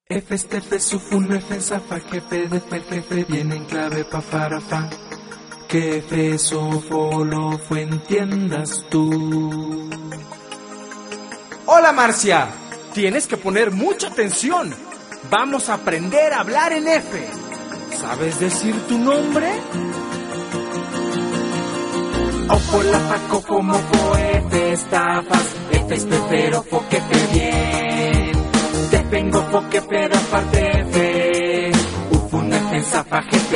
F este F sufun F zafa jefe de fer jefe viene en clave pa farafa. Que F sofo lo fue entiendas tú. Hola Marcia, tienes que poner mucha atención. Vamos a aprender a hablar en F. ¿Sabes decir tu nombre? Ofo la faco como fo F estafas. F es pero fo que fe bien. Te vengo fo que pero aparte F. Ufun F zafa jefe.